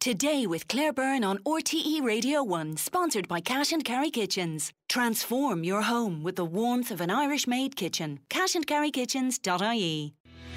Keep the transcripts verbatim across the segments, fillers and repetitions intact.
Today with Claire Byrne on R T E Radio one, sponsored by Cash and Carry Kitchens. Transform your home with the warmth of an Irish-made kitchen. cash and carry kitchens dot I E.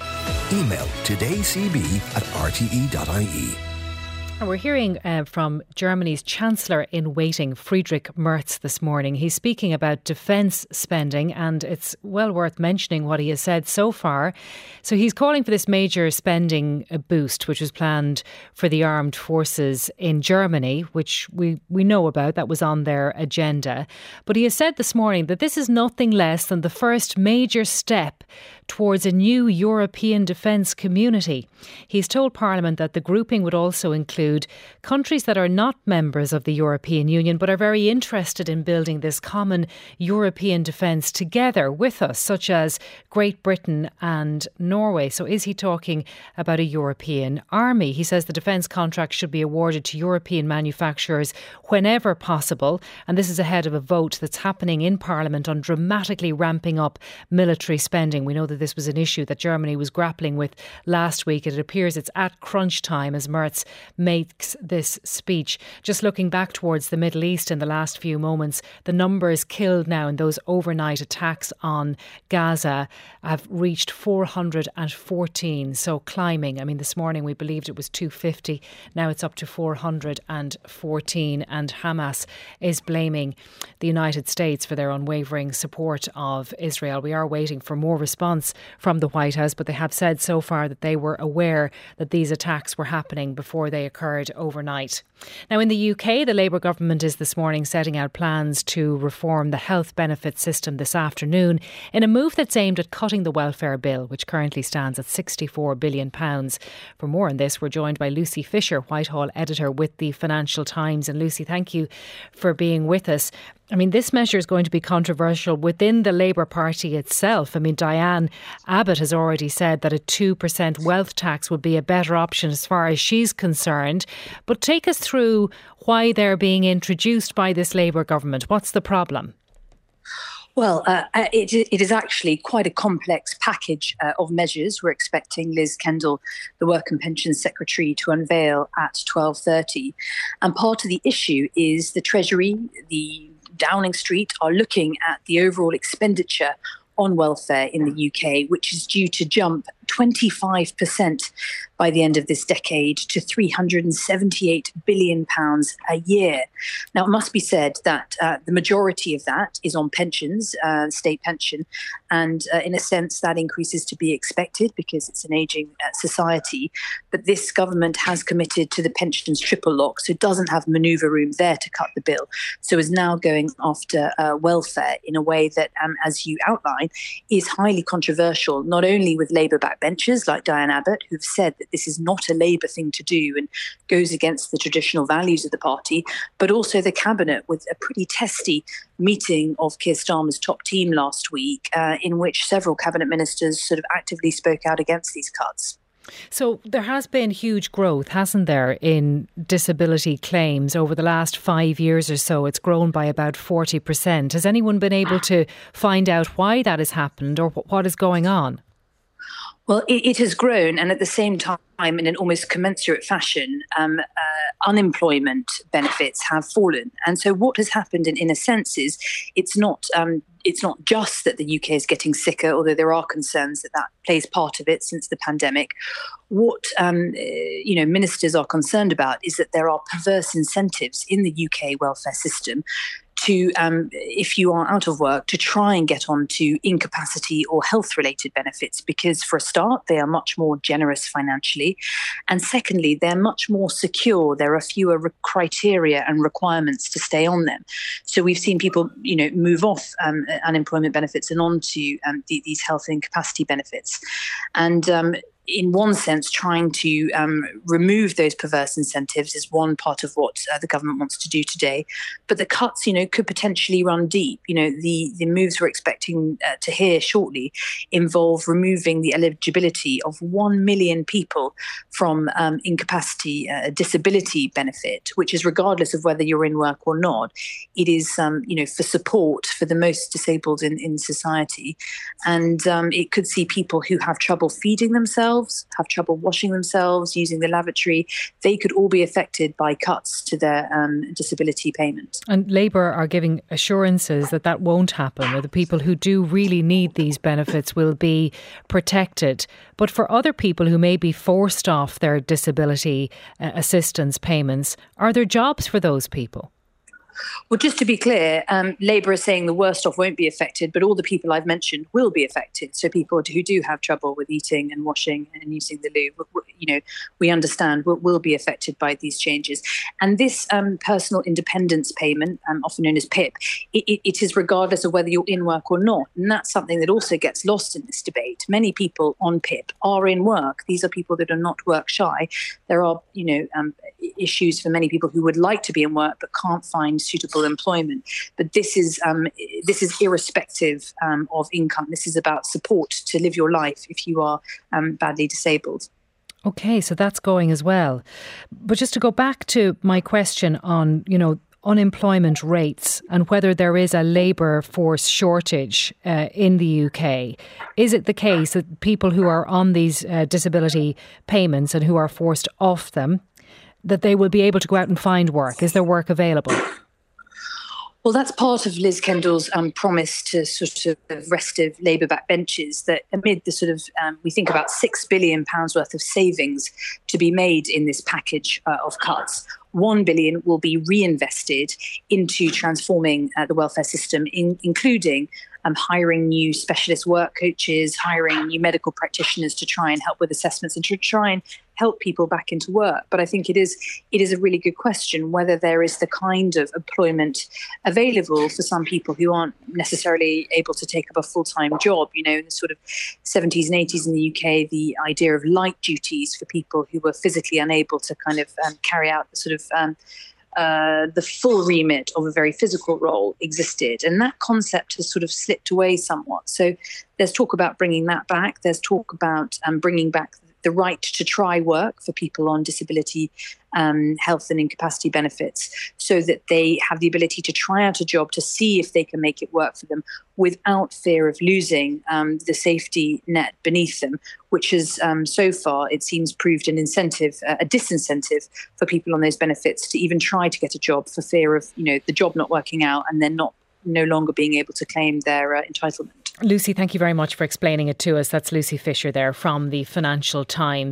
Email todaycb at r t e dot i e. And we're hearing uh, from Germany's Chancellor in waiting, Friedrich Merz, this morning. He's speaking about defence spending, and it's well worth mentioning what he has said so far. So he's calling for this major spending boost, which was planned for the armed forces in Germany, which we, we know about. That was on their agenda. But he has said this morning that this is nothing less than the first major step towards a new European defence community. He's told Parliament that the grouping would also include countries that are not members of the European Union but are very interested in building this common European defence together with us, such as Great Britain and Norway. So is he talking about a European army? He says the defence contract should be awarded to European manufacturers whenever possible, and this is ahead of a vote that's happening in Parliament on dramatically ramping up military spending. We know that this was an issue that Germany was grappling with last week. It appears it's at crunch time as Merz makes this speech. Just looking back towards the Middle East in the last few moments, the numbers killed now in those overnight attacks on Gaza have reached four hundred fourteen. So climbing. I mean, this morning we believed it was two hundred fifty. Now it's up to four hundred fourteen. And Hamas is blaming the United States for their unwavering support of Israel. We are waiting for more response from the White House, but they have said so far that they were aware that these attacks were happening before they occurred overnight. Now, in the U K, the Labour government is this morning setting out plans to reform the health benefit system this afternoon in a move that's aimed at cutting the welfare bill, which currently stands at sixty-four billion pounds. For more on this, we're joined by Lucy Fisher, Whitehall editor with the Financial Times. And Lucy, thank you for being with us. I mean, this measure is going to be controversial within the Labour Party itself. I mean, Diane Abbott has already said that a two percent wealth tax would be a better option as far as she's concerned. But take us through why they're being introduced by this Labour government. What's the problem? Well, uh, it, it is actually quite a complex package uh, of measures. We're expecting Liz Kendall, the Work and Pensions Secretary, to unveil at twelve thirty. And part of the issue is the Treasury, the Downing Street are looking at the overall expenditure on welfare in the U K, which is due to jump twenty-five percent by the end of this decade to three hundred seventy-eight billion pounds a year. Now, it must be said that uh, the majority of that is on pensions, uh, state pension, and uh, in a sense that increase is to be expected because it's an ageing uh, society. But this government has committed to the pensions triple lock, so it doesn't have manoeuvre room there to cut the bill. So is now going after uh, welfare in a way that, um, as you outline, is highly controversial, not only with Labour-backed benchers like Diane Abbott, who've said that this is not a Labour thing to do and goes against the traditional values of the party, but also the Cabinet with a pretty testy meeting of Keir Starmer's top team last week, uh, in which several Cabinet ministers sort of actively spoke out against these cuts. So there has been huge growth, hasn't there, in disability claims over the last five years or so. It's grown by about forty percent. Has anyone been able to find out why that has happened or what is going on? Well, it, it has grown, and at the same time, in an almost commensurate fashion, um, uh, unemployment benefits have fallen. And so what has happened in, in a sense is it's not um, it's not just that the U K is getting sicker, although there are concerns that that plays part of it since the pandemic. What um, you know ministers are concerned about is that there are perverse incentives in the U K welfare system to, um, if you are out of work, to try and get onto incapacity or health-related benefits, because for a start, they are much more generous financially. And secondly, they're much more secure. There are fewer re- criteria and requirements to stay on them. So we've seen people, you know, move off um, unemployment benefits and onto um, the, these health and incapacity benefits. And um, in one sense, trying to um, remove those perverse incentives is one part of what uh, the government wants to do today. But the cuts, you know, could potentially run deep. You know, the, the moves we're expecting uh, to hear shortly involve removing the eligibility of one million people from um, incapacity uh, disability benefit, which is regardless of whether you're in work or not. It is, um, you know, for support for the most disabled in, in society. And um, it could see people who have trouble feeding themselves themselves, have trouble washing themselves, using the lavatory, they could all be affected by cuts to their um, disability payment. And Labour are giving assurances that that won't happen, that the people who do really need these benefits will be protected. But for other people who may be forced off their disability uh, assistance payments, are there jobs for those people? Well, just to be clear, um, Labour is saying the worst off won't be affected, but all the people I've mentioned will be affected. So people who do have trouble with eating and washing and using the loo, you know, we understand will, will be affected by these changes. And this um, personal independence payment, um, often known as P I P, it, it is regardless of whether you're in work or not. And that's something that also gets lost in this debate. Many people on P I P are in work. These are people that are not work shy. There are, you know, um, issues for many people who would like to be in work but can't find suitable employment. But this is um, this is irrespective um, of income. This is about support to live your life if you are um, badly disabled. Okay, so that's going as well. But just to go back to my question on, you know, unemployment rates and whether there is a labour force shortage uh, in the U K. Is it the case that people who are on these uh, disability payments and who are forced off them, that they will be able to go out and find work? Is there work available? Well, that's part of Liz Kendall's um, promise to sort of restive Labour backbenchers, that amid the sort of, um, we think about six billion pounds worth of savings to be made in this package uh, of cuts, one billion pounds will be reinvested into transforming uh, the welfare system, in, including um, hiring new specialist work coaches, hiring new medical practitioners to try and help with assessments and to try and help people back into work. But I think it is it is a really good question whether there is the kind of employment available for some people who aren't necessarily able to take up a full-time job. You know, in the sort of seventies and eighties in the U K, the idea of light duties for people who were physically unable to kind of um, carry out the sort of um, uh, the full remit of a very physical role existed. And that concept has sort of slipped away somewhat. So there's talk about bringing that back. There's talk about um, bringing back the right to try work for people on disability, um, health and incapacity benefits, so that they have the ability to try out a job to see if they can make it work for them without fear of losing um, the safety net beneath them, which has um, so far, it seems, proved an incentive, uh, a disincentive for people on those benefits to even try to get a job for fear of, you know, the job not working out and then not no longer being able to claim their uh, entitlement. Lucy, thank you very much for explaining it to us. That's Lucy Fisher there from the Financial Times.